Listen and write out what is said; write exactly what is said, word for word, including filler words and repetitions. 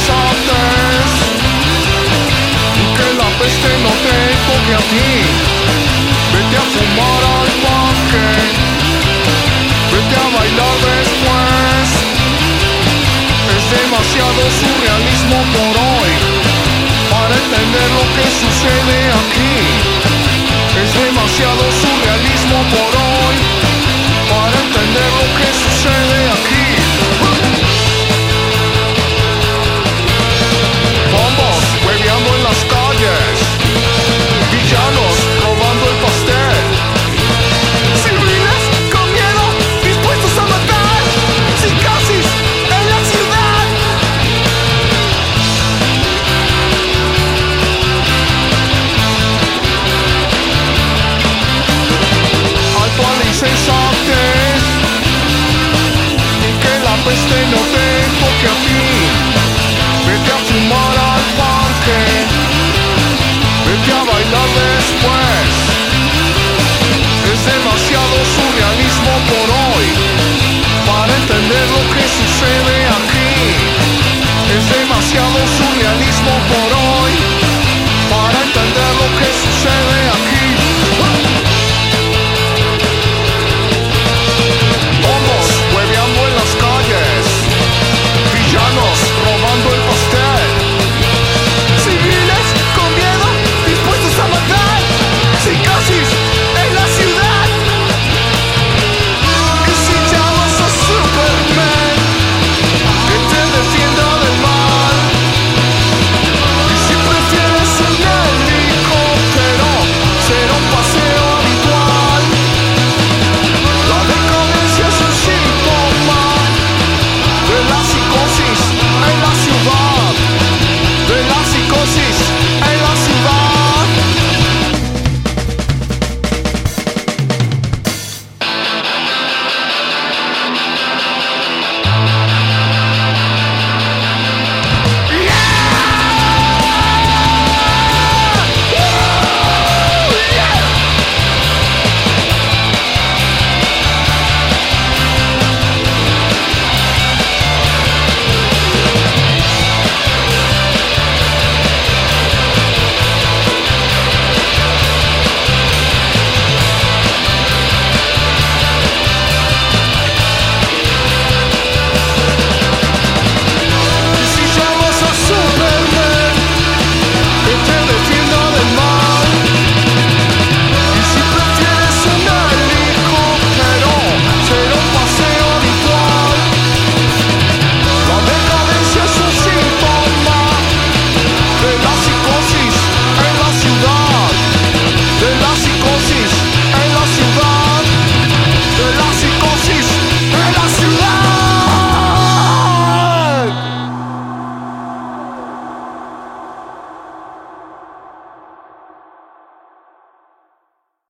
incesantes, que la peste no te toque a ti. Vete a fumar al parque, vete a bailar después. Es demasiado surrealismo por hoy para entender lo que sucede aquí. Es demasiado surrealismo por hoy para entender lo que sucede aquí. Bombos hueveando en las calles, villanos robando el pastel, civiles con miedo dispuestos a matar, psicosis en la ciudad. Alto a la insensatez, y que la peste no te toque a ti. Vete a fumar al parque, vete a bailar después. Es demasiado surrealismo por hoy para entender lo que sucede aquí. Es demasiado surrealismo por hoy